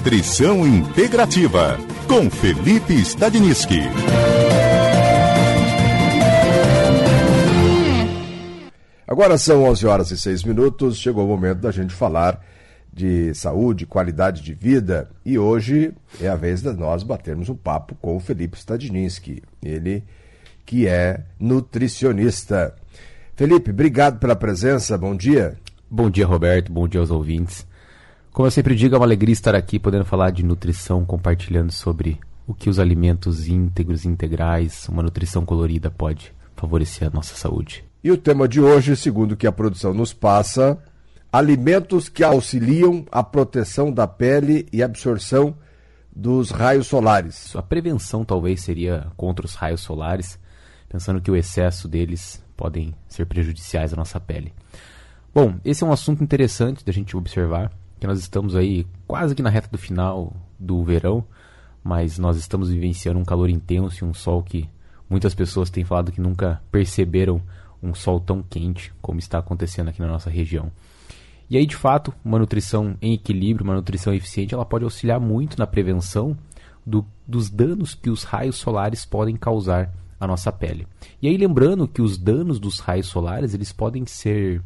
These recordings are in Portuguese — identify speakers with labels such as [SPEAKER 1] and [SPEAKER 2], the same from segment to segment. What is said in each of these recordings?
[SPEAKER 1] Nutrição Integrativa, com Felipe Stadniski.
[SPEAKER 2] Agora são 11h06, chegou o momento da gente falar de saúde, qualidade de vida, e hoje é a vez de nós batermos um papo com o Felipe Stadniski, ele que é nutricionista. Felipe, obrigado pela presença, bom dia.
[SPEAKER 3] Bom dia, Roberto, bom dia aos ouvintes. Como eu sempre digo, é uma alegria estar aqui podendo falar de nutrição, compartilhando sobre o que os alimentos íntegros e integrais, uma nutrição colorida pode favorecer a nossa saúde.
[SPEAKER 2] E o tema de hoje, segundo o que a produção nos passa, alimentos que auxiliam a proteção da pele e absorção dos raios solares.
[SPEAKER 3] A prevenção talvez seria contra os raios solares, pensando que o excesso deles podem ser prejudiciais à nossa pele. Bom, esse é um assunto interessante da gente observar, que nós estamos aí quase que na reta do final do verão, mas nós estamos vivenciando um calor intenso e um sol que muitas pessoas têm falado que nunca perceberam um sol tão quente como está acontecendo aqui na nossa região. E aí, de fato, uma nutrição em equilíbrio, uma nutrição eficiente, ela pode auxiliar muito na prevenção dos danos que os raios solares podem causar à nossa pele. E aí, lembrando que os danos dos raios solares, eles podem ser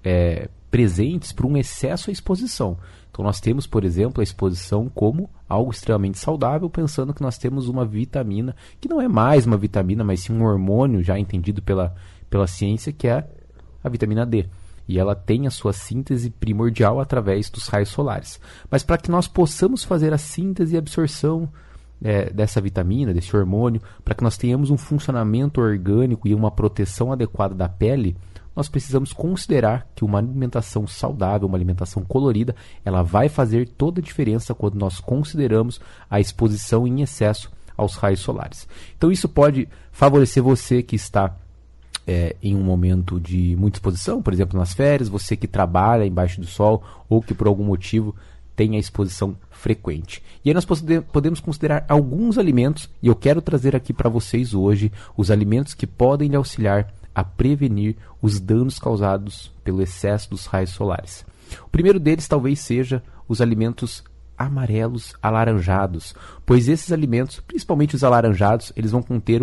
[SPEAKER 3] presentes por um excesso à exposição. Então nós temos, por exemplo, a exposição como algo extremamente saudável, pensando que nós temos uma vitamina, que não é mais uma vitamina, mas sim um hormônio já entendido pela ciência, que é a vitamina D. E ela tem a sua síntese primordial através dos raios solares. Mas para que nós possamos fazer a síntese e absorção dessa vitamina, desse hormônio, para que nós tenhamos um funcionamento orgânico e uma proteção adequada da pele, nós precisamos considerar que uma alimentação saudável, uma alimentação colorida, ela vai fazer toda a diferença quando nós consideramos a exposição em excesso aos raios solares. Então isso pode favorecer você que está em um momento de muita exposição, por exemplo, nas férias, você que trabalha embaixo do sol ou que por algum motivo tem a exposição frequente. E aí nós podemos considerar alguns alimentos, e eu quero trazer aqui para vocês hoje os alimentos que podem lhe auxiliar a prevenir os danos causados pelo excesso dos raios solares. O primeiro deles talvez seja os alimentos amarelos alaranjados, pois esses alimentos, principalmente os alaranjados, eles vão conter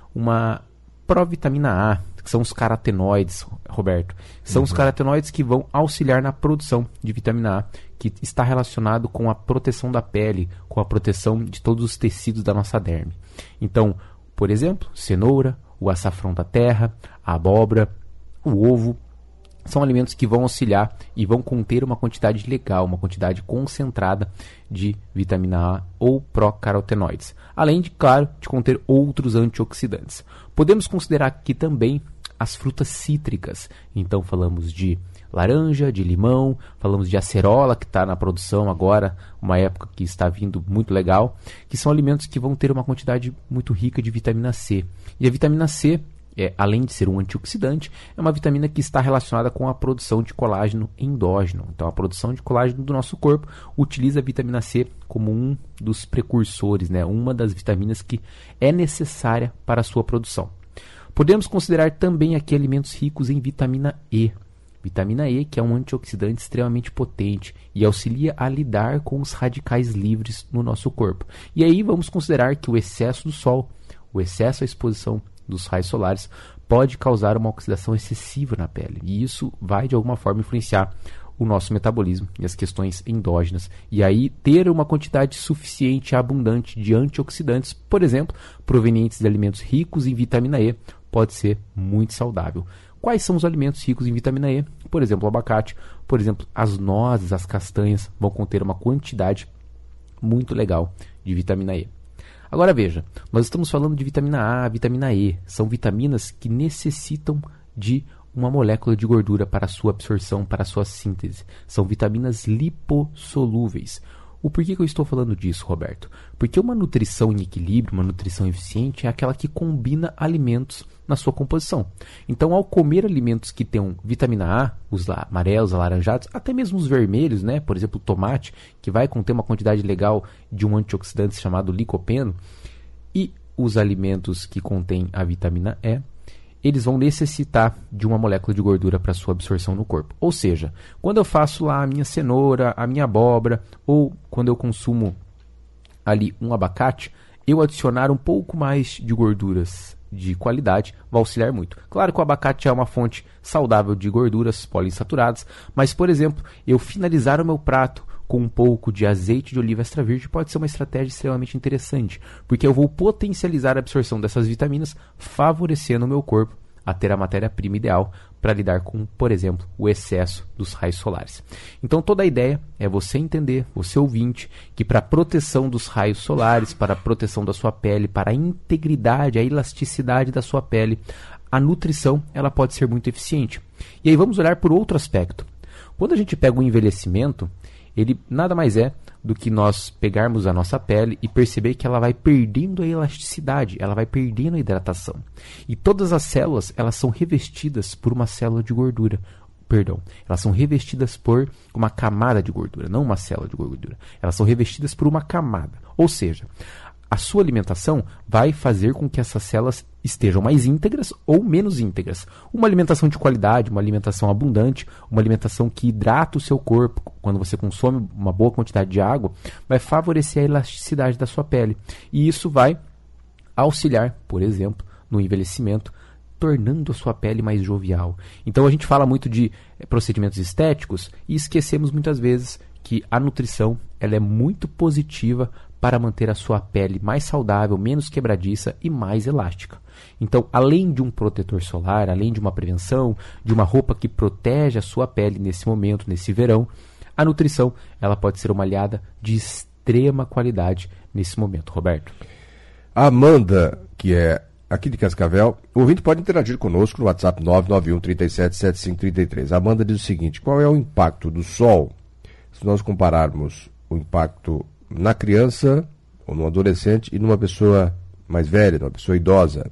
[SPEAKER 3] uma provitamina A, que são os carotenoides, Roberto. São os carotenoides que vão auxiliar na produção de vitamina A, que está relacionado com a proteção da pele, com a proteção de todos os tecidos da nossa derme. Então, por exemplo, cenoura, o açafrão da terra, a abóbora, o ovo, são alimentos que vão auxiliar e vão conter uma quantidade legal, uma quantidade concentrada de vitamina A ou procarotenoides, além de, claro, de conter outros antioxidantes. Podemos considerar aqui também as frutas cítricas, então falamos de laranja, de limão, falamos de acerola, que está na produção agora, uma época que está vindo muito legal, que são alimentos que vão ter uma quantidade muito rica de vitamina C. E a vitamina C, além de ser um antioxidante, é uma vitamina que está relacionada com a produção de colágeno endógeno. Então a produção de colágeno do nosso corpo utiliza a vitamina C como um dos precursores, uma das vitaminas que é necessária para a sua produção. Podemos considerar também aqui alimentos ricos em vitamina E. Vitamina E, que é um antioxidante extremamente potente e auxilia a lidar com os radicais livres no nosso corpo. E aí vamos considerar que o excesso do sol, o excesso à exposição dos raios solares pode causar uma oxidação excessiva na pele. E isso vai de alguma forma influenciar o nosso metabolismo e as questões endógenas. E aí ter uma quantidade suficiente e abundante de antioxidantes, por exemplo, provenientes de alimentos ricos em vitamina E, pode ser muito saudável. Quais são os alimentos ricos em vitamina E? Por exemplo, o abacate, por exemplo, as nozes, as castanhas vão conter uma quantidade muito legal de vitamina E. Agora veja, nós estamos falando de vitamina A, vitamina E, são vitaminas que necessitam de uma molécula de gordura para a sua absorção, para a sua síntese. São vitaminas lipossolúveis. O porquê que eu estou falando disso, Roberto? Porque uma nutrição em equilíbrio, uma nutrição eficiente é aquela que combina alimentos na sua composição. Então, ao comer alimentos que tenham vitamina A, os amarelos, alaranjados, até mesmo os vermelhos, por exemplo, o tomate, que vai conter uma quantidade legal de um antioxidante chamado licopeno, e os alimentos que contêm a vitamina E, eles vão necessitar de uma molécula de gordura para sua absorção no corpo. Ou seja, quando eu faço lá a minha cenoura, a minha abóbora, ou quando eu consumo ali um abacate, eu adicionar um pouco mais de gorduras de qualidade vai auxiliar muito. Claro que o abacate é uma fonte saudável de gorduras poliinsaturadas, mas, por exemplo, eu finalizar o meu prato com um pouco de azeite de oliva extra virgem pode ser uma estratégia extremamente interessante, porque eu vou potencializar a absorção dessas vitaminas, favorecendo o meu corpo a ter a matéria-prima ideal para lidar com, por exemplo, o excesso dos raios solares. Então toda a ideia é você entender, você ouvinte, que para a proteção dos raios solares, para a proteção da sua pele, para a integridade, a elasticidade da sua pele, a nutrição ela pode ser muito eficiente. E aí vamos olhar por outro aspecto. Quando a gente pega o envelhecimento, ele nada mais é do que nós pegarmos a nossa pele e perceber que ela vai perdendo a elasticidade, ela vai perdendo a hidratação. E todas as células, elas são revestidas por uma célula de gordura. Perdão, elas são revestidas por uma camada de gordura, não uma célula de gordura. Elas são revestidas por uma camada. Ou seja, a sua alimentação vai fazer com que essas células estejam mais íntegras ou menos íntegras. Uma alimentação de qualidade, uma alimentação abundante, uma alimentação que hidrata o seu corpo, quando você consome uma boa quantidade de água, vai favorecer a elasticidade da sua pele. E isso vai auxiliar, por exemplo, no envelhecimento, tornando a sua pele mais jovial. Então a gente fala muito de procedimentos estéticos e esquecemos muitas vezes que a nutrição ela é muito positiva para manter a sua pele mais saudável, menos quebradiça e mais elástica. Então, além de um protetor solar, além de uma prevenção, de uma roupa que protege a sua pele nesse momento, nesse verão, a nutrição ela pode ser uma aliada de extrema qualidade nesse momento. Roberto.
[SPEAKER 2] A Amanda, que é aqui de Cascavel, o ouvinte pode interagir conosco no WhatsApp 991 37 7533. A Amanda diz o seguinte: qual é o impacto do sol se nós compararmos o impacto na criança ou no adolescente e numa pessoa mais velha, numa pessoa idosa?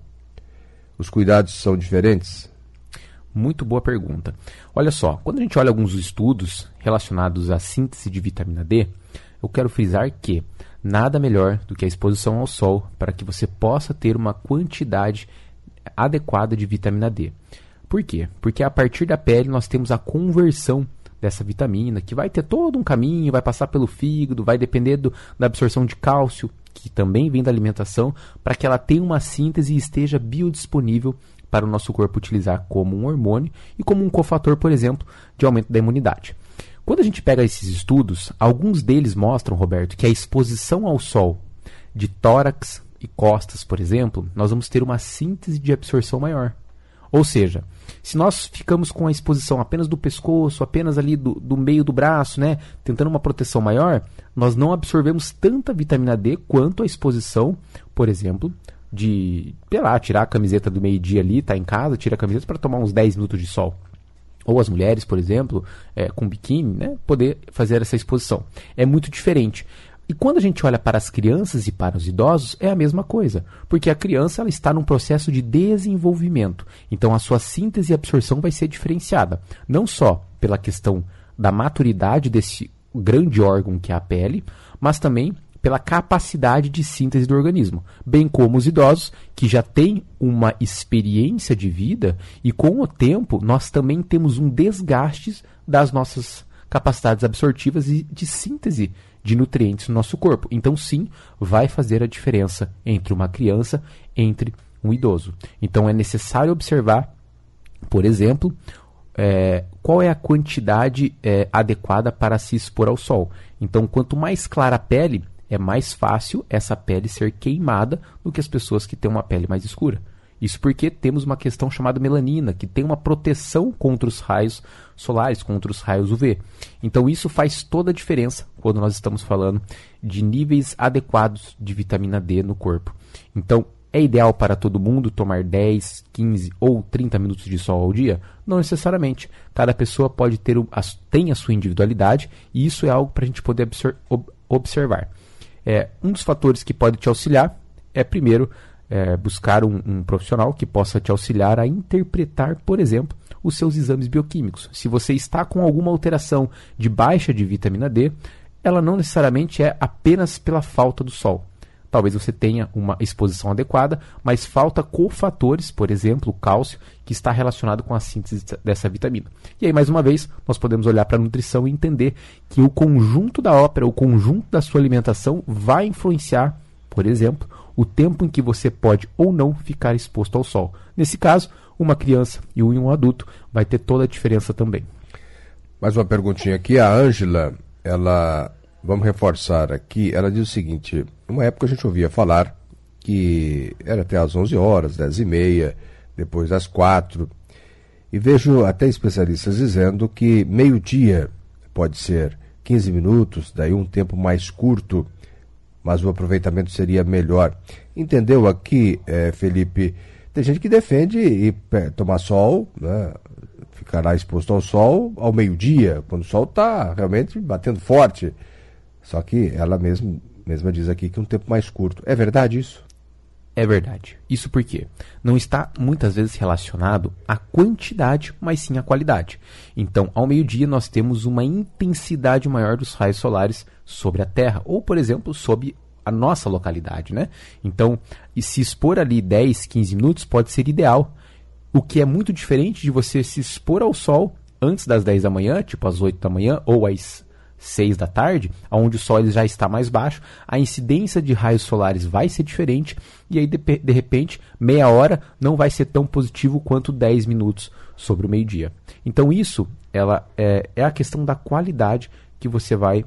[SPEAKER 2] Os cuidados são diferentes?
[SPEAKER 3] Muito boa pergunta. Olha só, quando a gente olha alguns estudos relacionados à síntese de vitamina D, eu quero frisar que nada melhor do que a exposição ao sol para que você possa ter uma quantidade adequada de vitamina D. Por quê? Porque a partir da pele nós temos a conversão dessa vitamina, que vai ter todo um caminho, vai passar pelo fígado, vai depender da absorção de cálcio, que também vem da alimentação, para que ela tenha uma síntese e esteja biodisponível para o nosso corpo utilizar como um hormônio e como um cofator, por exemplo, de aumento da imunidade. Quando a gente pega esses estudos, alguns deles mostram, Roberto, que a exposição ao sol de tórax e costas, por exemplo, nós vamos ter uma síntese de absorção maior. Ou seja, se nós ficamos com a exposição apenas do pescoço, apenas ali do meio do braço, né, tentando uma proteção maior, nós não absorvemos tanta vitamina D quanto a exposição, por exemplo, de, sei lá, tirar a camiseta do meio-dia ali, tá em casa, tira a camiseta para tomar uns 10 minutos de sol. Ou as mulheres, por exemplo, com biquíni, né, poder fazer essa exposição. É muito diferente. E quando a gente olha para as crianças e para os idosos, é a mesma coisa, porque a criança ela está num processo de desenvolvimento, então a sua síntese e absorção vai ser diferenciada, não só pela questão da maturidade desse grande órgão que é a pele, mas também pela capacidade de síntese do organismo, bem como os idosos que já têm uma experiência de vida e com o tempo nós também temos um desgaste das nossas capacidades absortivas e de síntese de nutrientes no nosso corpo. Então, sim, vai fazer a diferença entre uma criança e entre um idoso. Então, é necessário observar, por exemplo, qual é a quantidade adequada para se expor ao sol. Então, quanto mais clara a pele, é mais fácil essa pele ser queimada do que as pessoas que têm uma pele mais escura. Isso porque temos uma questão chamada melanina, que tem uma proteção contra os raios solares, contra os raios UV. Então isso faz toda a diferença quando nós estamos falando de níveis adequados de vitamina D no corpo. Então é ideal para todo mundo tomar 10, 15 ou 30 minutos de sol ao dia? Não necessariamente. Cada pessoa pode tem a sua individualidade e isso é algo para a gente poder observar. Um dos fatores que pode te auxiliar é, primeiro, buscar um profissional que possa te auxiliar a interpretar, por exemplo, os seus exames bioquímicos. Se você está com alguma alteração de baixa de vitamina D, ela não necessariamente é apenas pela falta do sol. talvez você tenha uma exposição adequada, mas falta cofatores, por exemplo, o cálcio, que está relacionado com a síntese dessa vitamina. E aí, mais uma vez, nós podemos olhar para a nutrição e entender que o conjunto da ópera, o conjunto da sua alimentação vai influenciar, por exemplo, o tempo em que você pode ou não ficar exposto ao sol. Nesse caso, uma criança e um adulto vai ter toda a diferença também.
[SPEAKER 2] Mais uma perguntinha aqui, a Ângela, vamos reforçar aqui, ela diz o seguinte: uma época a gente ouvia falar que era até às 11 horas, 10h30, depois às 4, e vejo até especialistas dizendo que meio-dia pode ser 15 minutos, daí um tempo mais curto, mas o aproveitamento seria melhor. Entendeu aqui, Felipe? Tem gente que defende ir tomar sol, né? Ficar lá exposto ao sol ao meio-dia, quando o sol está realmente batendo forte. Só que ela mesma diz aqui que um tempo mais curto. É verdade isso?
[SPEAKER 3] É verdade. Isso porque não está muitas vezes relacionado à quantidade, mas sim à qualidade. Então, ao meio-dia nós temos uma intensidade maior dos raios solares sobre a Terra, ou, por exemplo, sobre a nossa localidade, né? Então, e se expor ali 10, 15 minutos pode ser ideal, o que é muito diferente de você se expor ao sol antes das 10 da manhã, tipo às 8 da manhã, ou às 6 da tarde, onde o sol ele já está mais baixo, a incidência de raios solares vai ser diferente, e aí de repente, meia hora não vai ser tão positivo quanto 10 minutos sobre o meio-dia. Então isso é a questão da qualidade que você vai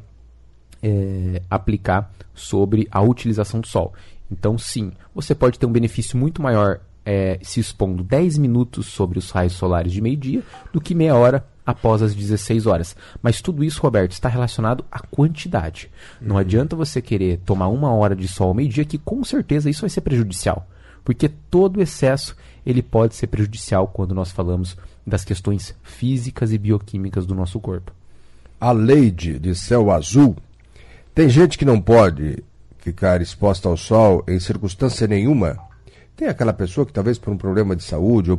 [SPEAKER 3] aplicar sobre a utilização do sol. Então sim, você pode ter um benefício muito maior se expondo 10 minutos sobre os raios solares de meio-dia do que meia hora após as 16 horas. Mas tudo isso, Roberto, está relacionado à quantidade. Não adianta você querer tomar 1 hora de sol ao meio-dia, que com certeza isso vai ser prejudicial. Porque todo excesso ele pode ser prejudicial quando nós falamos das questões físicas e bioquímicas do nosso corpo.
[SPEAKER 2] A Leide, de Céu Azul: tem gente que não pode ficar exposta ao sol em circunstância nenhuma? Tem aquela pessoa que talvez por um problema de saúde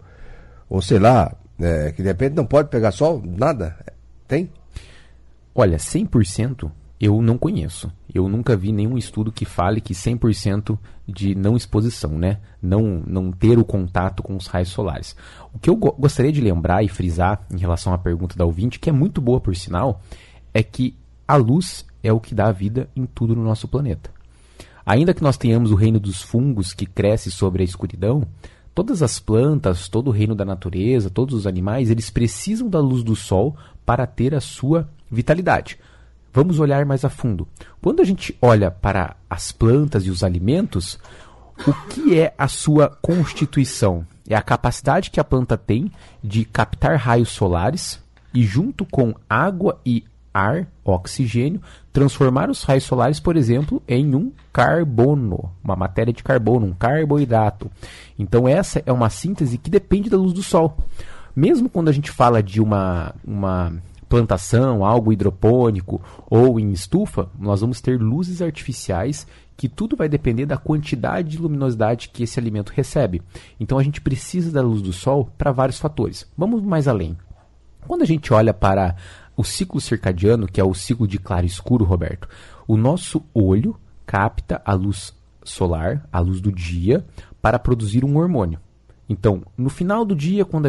[SPEAKER 2] ou sei lá, que de repente não pode pegar sol, nada? Tem?
[SPEAKER 3] Olha, 100% eu não conheço. Eu nunca vi nenhum estudo que fale que 100% de não exposição, né? Não ter o contato com os raios solares. O que eu gostaria de lembrar e frisar em relação à pergunta da ouvinte, que é muito boa por sinal, é que a luz é o que dá vida em tudo no nosso planeta. Ainda que nós tenhamos o reino dos fungos que cresce sobre a escuridão, todas as plantas, todo o reino da natureza, todos os animais, eles precisam da luz do sol para ter a sua vitalidade. Vamos olhar mais a fundo. Quando a gente olha para as plantas e os alimentos, o que é a sua constituição? É a capacidade que a planta tem de captar raios solares e, junto com água e ar, oxigênio, transformar os raios solares, por exemplo, em um carbono, uma matéria de carbono, um carboidrato. Então essa é uma síntese que depende da luz do sol. Mesmo quando a gente fala de uma plantação, algo hidropônico ou em estufa, nós vamos ter luzes artificiais que tudo vai depender da quantidade de luminosidade que esse alimento recebe. Então a gente precisa da luz do sol para vários fatores. Vamos mais além. Quando a gente olha para o ciclo circadiano, que é o ciclo de claro e escuro, Roberto, o nosso olho capta a luz solar, a luz do dia, para produzir um hormônio. Então, no final do dia, quando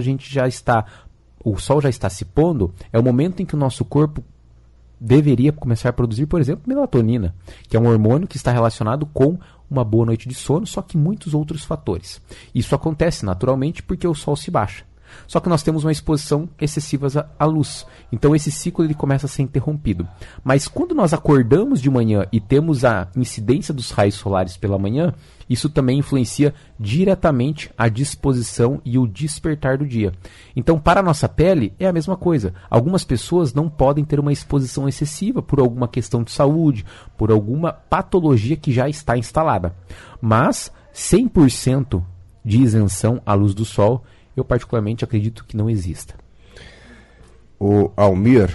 [SPEAKER 3] o sol já está se pondo, é o momento em que o nosso corpo deveria começar a produzir, por exemplo, melatonina, que é um hormônio que está relacionado com uma boa noite de sono, só que muitos outros fatores. Isso acontece naturalmente porque o sol se baixa. Só que nós temos uma exposição excessiva à luz. Então esse ciclo ele começa a ser interrompido. Mas quando nós acordamos de manhã e temos a incidência dos raios solares pela manhã, isso também influencia diretamente a disposição e o despertar do dia. Então para a nossa pele é a mesma coisa. Algumas pessoas não podem ter uma exposição excessiva por alguma questão de saúde, por alguma patologia que já está instalada. Mas 100% de isenção à luz do sol, eu particularmente acredito que não exista.
[SPEAKER 2] O Almir: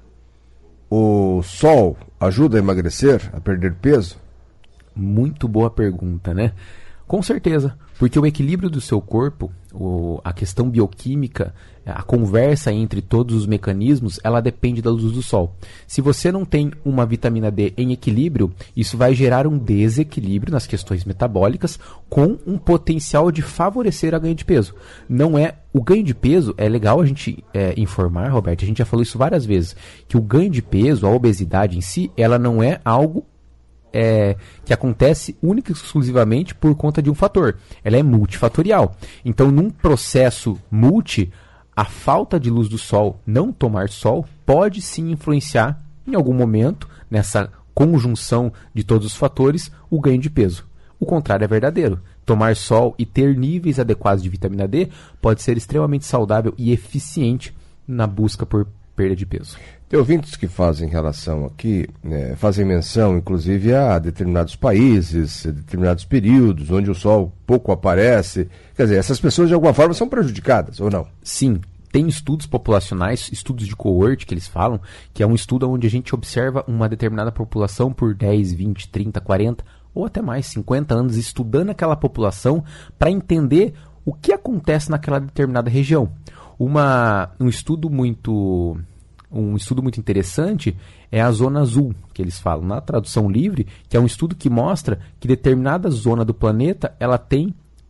[SPEAKER 2] o sol ajuda a emagrecer, a perder peso?
[SPEAKER 3] Muito boa pergunta, né? Com certeza, porque o equilíbrio do seu corpo, a questão bioquímica, a conversa entre todos os mecanismos, ela depende da luz do sol. Se você não tem uma vitamina D em equilíbrio, isso vai gerar um desequilíbrio nas questões metabólicas com um potencial de favorecer a ganho de peso. Não é o ganho de peso, é legal a gente informar, Roberto, a gente já falou isso várias vezes, que o ganho de peso, a obesidade em si, ela não é algo que acontece única e exclusivamente por conta de um fator. Ela é multifatorial. Então, num processo a falta de luz do sol, não tomar sol, pode sim influenciar, em algum momento, nessa conjunção de todos os fatores, o ganho de peso. O contrário é verdadeiro. Tomar sol e ter níveis adequados de vitamina D pode ser extremamente saudável e eficiente na busca por perda de peso.
[SPEAKER 2] Tem ouvintes que fazem relação aqui, fazem menção, inclusive, a determinados países, a determinados períodos, onde o sol pouco aparece. Quer dizer, essas pessoas de alguma forma são prejudicadas, ou não?
[SPEAKER 3] Sim, tem estudos populacionais, estudos de coorte que eles falam, que é um estudo onde a gente observa uma determinada população por 10, 20, 30, 40 ou até mais, 50 anos, estudando aquela população para entender o que acontece naquela determinada região. Um estudo muito interessante é a zona azul, que eles falam, na tradução livre, que é um estudo que mostra que determinada zona do planeta, ela tem,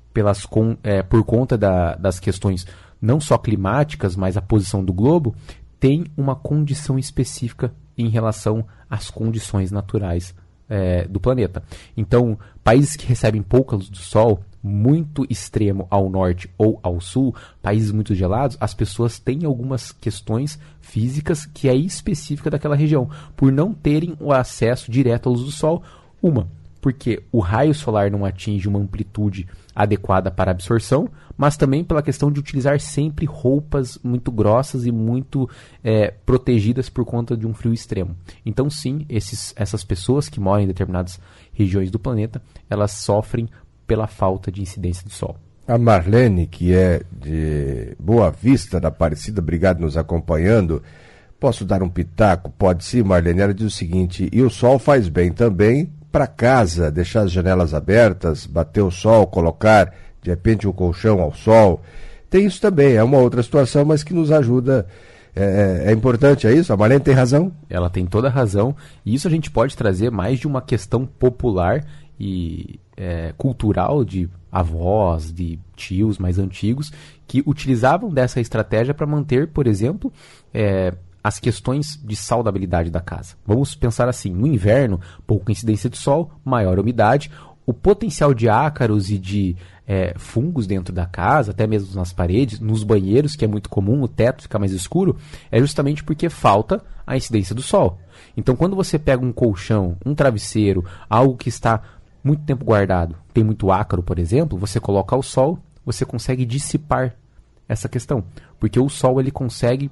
[SPEAKER 3] por conta das questões não só climáticas, mas a posição do globo, tem uma condição específica em relação às condições naturais do planeta. Então, países que recebem pouca luz do sol, muito extremo ao norte ou ao sul, países muito gelados, as pessoas têm algumas questões físicas que é específica daquela região, por não terem o acesso direto à luz do sol. Porque o raio solar não atinge uma amplitude adequada para absorção, mas também pela questão de utilizar sempre roupas muito grossas e muito protegidas por conta de um frio extremo. Então sim, essas pessoas que moram em determinadas regiões do planeta, elas sofrem pela falta de incidência do sol.
[SPEAKER 2] A Marlene, que é de Boa Vista, da Aparecida, obrigado nos acompanhando. Posso dar um pitaco? Pode sim, Marlene. Ela diz o seguinte: e o sol faz bem também para casa, deixar as janelas abertas, bater o sol, colocar de repente um colchão ao sol. Tem isso também, é uma outra situação, mas que nos ajuda. É importante, é isso? A Marlene tem razão?
[SPEAKER 3] Ela tem toda a razão, e isso a gente pode trazer mais de uma questão popular e cultural de avós, de tios mais antigos, que utilizavam dessa estratégia para manter, por exemplo, as questões de saudabilidade da casa. Vamos pensar assim, no inverno, pouca incidência de sol, maior umidade, o potencial de ácaros e de fungos dentro da casa, até mesmo nas paredes, nos banheiros, que é muito comum, o teto ficar mais escuro, é justamente porque falta a incidência do sol. Então, quando você pega um colchão, um travesseiro, algo que está muito tempo guardado, tem muito ácaro, por exemplo, você coloca ao sol, você consegue dissipar essa questão, porque o sol ele consegue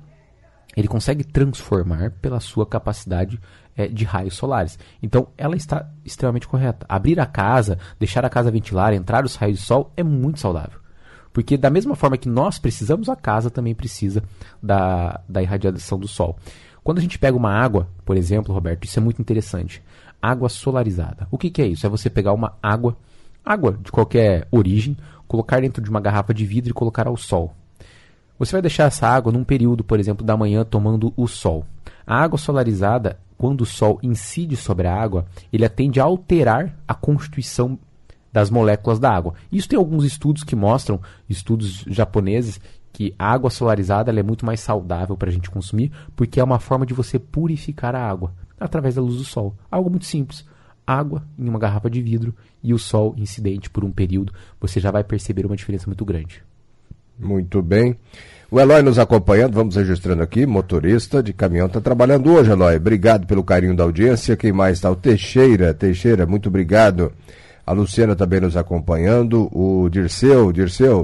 [SPEAKER 3] transformar pela sua capacidade de raios solares. Então, ela está extremamente correta. Abrir a casa, deixar a casa ventilar, entrar os raios de sol é muito saudável. Porque da mesma forma que nós precisamos, a casa também precisa da irradiação do sol. Quando a gente pega uma água, por exemplo, Roberto, isso é muito interessante. Água solarizada. O que é isso? É você pegar uma água de qualquer origem, colocar dentro de uma garrafa de vidro e colocar ao sol. Você vai deixar essa água num período, por exemplo, da manhã tomando o sol. A água solarizada, quando o sol incide sobre a água, ele tende a alterar a constituição das moléculas da água. Isso tem alguns estudos que mostram, estudos japoneses, que a água solarizada ela é muito mais saudável para a gente consumir, porque é uma forma de você purificar a água através da luz do sol. Algo muito simples. Água em uma garrafa de vidro e o sol incidente por um período, você já vai perceber uma diferença muito grande.
[SPEAKER 2] Muito bem. O Eloy nos acompanhando, vamos registrando aqui, motorista de caminhão, está trabalhando hoje, Eloy. Obrigado pelo carinho da audiência. Quem mais está? O Teixeira, muito obrigado. A Luciana também nos acompanhando. O Dirceu,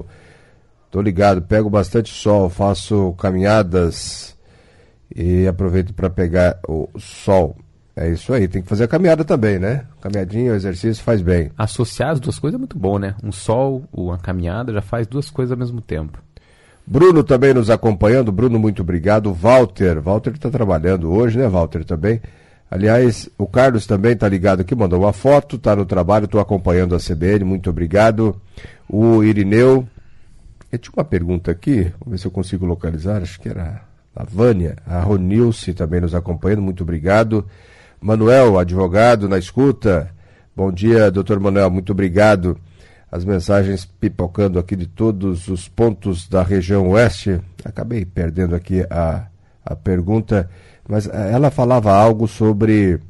[SPEAKER 2] tô ligado, pego bastante sol, faço caminhadas e aproveito para pegar o sol. É isso aí, tem que fazer a caminhada também, né? Caminhadinha, o exercício faz bem.
[SPEAKER 3] Associar as duas coisas é muito bom, né? Um sol, uma caminhada, já faz duas coisas ao mesmo tempo.
[SPEAKER 2] Bruno também nos acompanhando. Bruno, muito obrigado. Walter está trabalhando hoje, né, Walter, também? Aliás, o Carlos também está ligado aqui, mandou uma foto, está no trabalho, estou acompanhando a CBN, muito obrigado. O Irineu, eu tinha uma pergunta aqui, vamos ver se eu consigo localizar, acho que era a Vânia, a Ronilce também nos acompanhando, muito obrigado. Manuel, advogado, na escuta, bom dia, doutor Manuel, muito obrigado. As mensagens pipocando aqui de todos os pontos da região oeste, acabei perdendo aqui a pergunta, mas ela falava algo sobre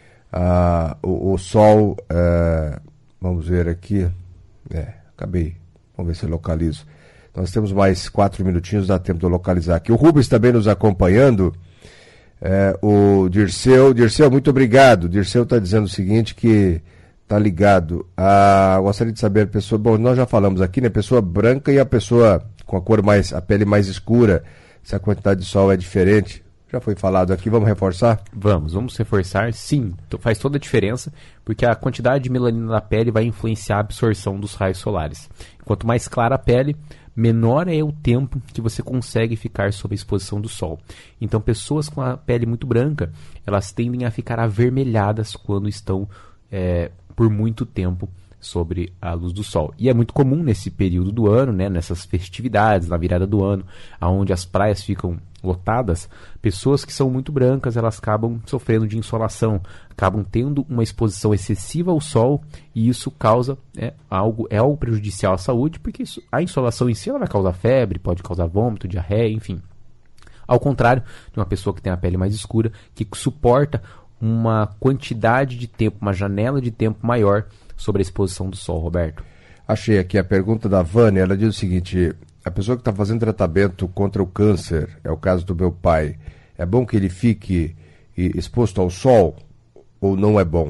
[SPEAKER 2] o sol, vamos ver aqui, vamos ver se eu localizo. Nós temos mais 4 minutinhos, dá tempo de eu localizar aqui. O Rubens também nos acompanhando, o Dirceu, muito obrigado. Dirceu está dizendo o seguinte, que está ligado gostaria de saber, pessoa, bom, nós já falamos aqui, né, pessoa branca e a pessoa com a pele mais escura, se a quantidade de sol é diferente. Já foi falado aqui, vamos reforçar?
[SPEAKER 3] Vamos reforçar, sim, faz toda a diferença, porque a quantidade de melanina na pele vai influenciar a absorção dos raios solares. Quanto mais clara a pele, menor é o tempo que você consegue ficar sob a exposição do sol. Então, pessoas com a pele muito branca, elas tendem a ficar avermelhadas quando estão por muito tempo sobre a luz do sol. E é muito comum nesse período do ano, né, nessas festividades, na virada do ano, onde as praias ficam lotadas, pessoas que são muito brancas, elas acabam sofrendo de insolação, acabam tendo uma exposição excessiva ao sol, e isso causa algo prejudicial à saúde, porque a insolação em si ela vai causar febre, pode causar vômito, diarreia, enfim. Ao contrário de uma pessoa que tem a pele mais escura, que suporta uma quantidade de tempo, uma janela de tempo maior sobre a exposição do sol, Roberto.
[SPEAKER 2] Achei aqui a pergunta da Vânia, ela diz o seguinte: a pessoa que está fazendo tratamento contra o câncer, é o caso do meu pai, é bom que ele fique exposto ao sol ou não é bom?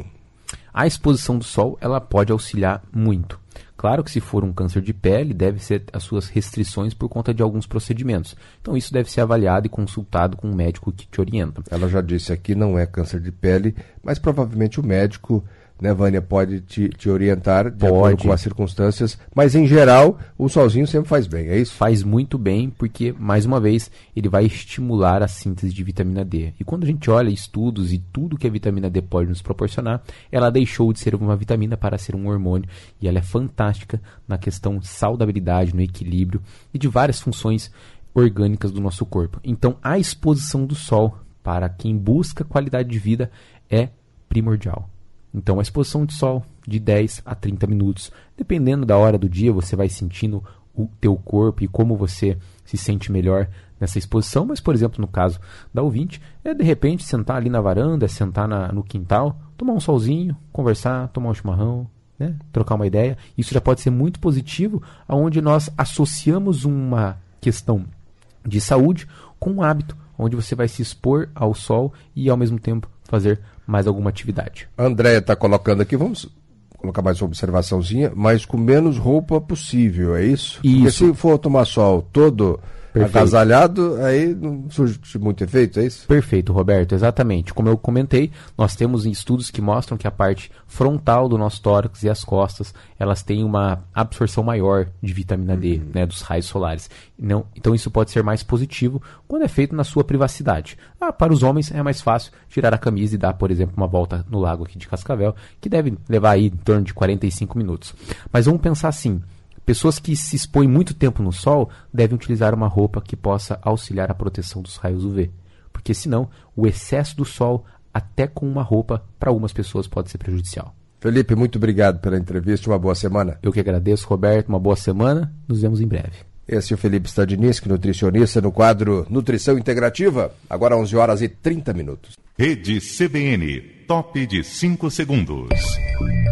[SPEAKER 3] A exposição do sol, ela pode auxiliar muito. Claro que se for um câncer de pele, deve ser as suas restrições por conta de alguns procedimentos. Então isso deve ser avaliado e consultado com um médico que te orienta.
[SPEAKER 2] Ela já disse aqui, não é câncer de pele, mas provavelmente o médico, né, Vânia, pode te orientar de acordo com as circunstâncias, mas em geral o solzinho sempre faz bem, é isso?
[SPEAKER 3] Faz muito bem, porque mais uma vez ele vai estimular a síntese de vitamina D. E quando a gente olha estudos e tudo que a vitamina D pode nos proporcionar, ela deixou de ser uma vitamina para ser um hormônio, e ela é fantástica na questão de saudabilidade, no equilíbrio e de várias funções orgânicas do nosso corpo. Então a exposição do sol para quem busca qualidade de vida é primordial. Então, a exposição de sol de 10 a 30 minutos, dependendo da hora do dia, você vai sentindo o teu corpo e como você se sente melhor nessa exposição. Mas, por exemplo, no caso da ouvinte, de repente sentar ali na varanda, sentar no quintal, tomar um solzinho, conversar, tomar um chimarrão, né, trocar uma ideia. Isso já pode ser muito positivo, onde nós associamos uma questão de saúde com um hábito, onde você vai se expor ao sol e, ao mesmo tempo, fazer mais alguma atividade.
[SPEAKER 2] A Andréia está colocando aqui, vamos colocar mais uma observaçãozinha, mas com menos roupa possível, é isso?
[SPEAKER 3] Isso.
[SPEAKER 2] Porque se for tomar sol todo agasalhado, aí não surge muito efeito, é isso?
[SPEAKER 3] Perfeito, Roberto, exatamente. Como eu comentei, nós temos estudos que mostram que a parte frontal do nosso tórax e as costas, elas têm uma absorção maior de vitamina D, né, dos raios solares. Então isso pode ser mais positivo quando é feito na sua privacidade. Para os homens é mais fácil tirar a camisa e dar, por exemplo, uma volta no lago aqui de Cascavel, que deve levar aí em torno de 45 minutos. Mas vamos pensar assim: pessoas que se expõem muito tempo no sol devem utilizar uma roupa que possa auxiliar a proteção dos raios UV. Porque senão, o excesso do sol, até com uma roupa, para algumas pessoas pode ser prejudicial.
[SPEAKER 2] Felipe, muito obrigado pela entrevista, uma boa semana.
[SPEAKER 3] Eu que agradeço, Roberto, uma boa semana, nos vemos em breve.
[SPEAKER 2] Esse é o Felipe Stadniski, nutricionista, no quadro Nutrição Integrativa, agora 11 horas e 30 minutos.
[SPEAKER 1] Rede CBN, top de 5 segundos.